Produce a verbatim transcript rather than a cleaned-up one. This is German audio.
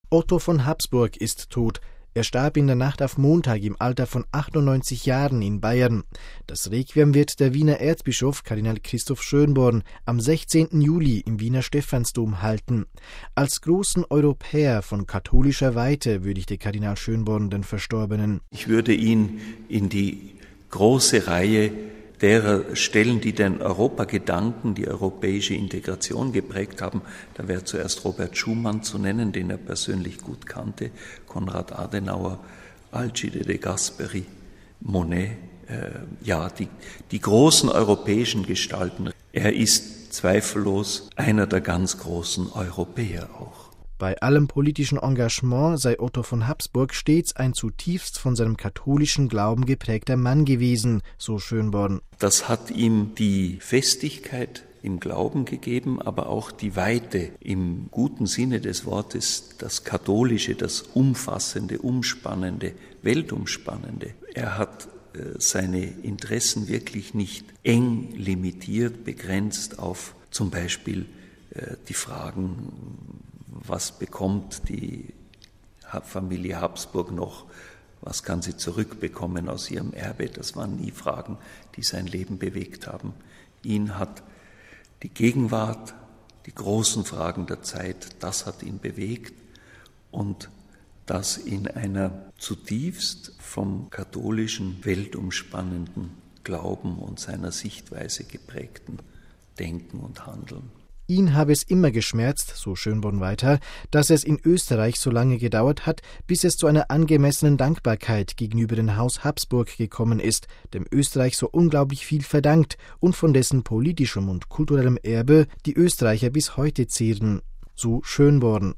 Otto von Habsburg ist tot. Er starb in der Nacht auf Montag im Alter von achtundneunzig Jahren in Bayern. Das Requiem wird der Wiener Erzbischof Kardinal Christoph Schönborn am sechzehnten Juli im Wiener Stephansdom halten. Als großen Europäer von katholischer Weite würdigte Kardinal Schönborn den Verstorbenen. Ich würde ihn in die große Reihe derer stellen, die den Europagedanken, die europäische Integration geprägt haben. Da wäre zuerst Robert Schumann zu nennen, den er persönlich gut kannte, Konrad Adenauer, Alcide de Gasperi, Monet, äh, ja, die, die großen europäischen Gestalten. Er ist zweifellos einer der ganz großen Europäer auch. Bei allem politischen Engagement sei Otto von Habsburg stets ein zutiefst von seinem katholischen Glauben geprägter Mann gewesen, so Schönborn. Das hat ihm die Festigkeit im Glauben gegeben, aber auch die Weite im guten Sinne des Wortes, das Katholische, das Umfassende, Umspannende, Weltumspannende. Er hat äh, seine Interessen wirklich nicht eng limitiert, begrenzt auf zum Beispiel äh, die Fragen, was bekommt die Familie Habsburg noch? Was kann sie zurückbekommen aus ihrem Erbe? Das waren nie Fragen, die sein Leben bewegt haben. Ihn hat die Gegenwart, die großen Fragen der Zeit, das hat ihn bewegt und das in einer zutiefst vom katholischen, weltumspannenden Glauben und seiner Sichtweise geprägten Denken und Handeln. Ihn habe es immer geschmerzt, so Schönborn weiter, dass es in Österreich so lange gedauert hat, bis es zu einer angemessenen Dankbarkeit gegenüber dem Haus Habsburg gekommen ist, dem Österreich so unglaublich viel verdankt und von dessen politischem und kulturellem Erbe die Österreicher bis heute zehren, so Schönborn.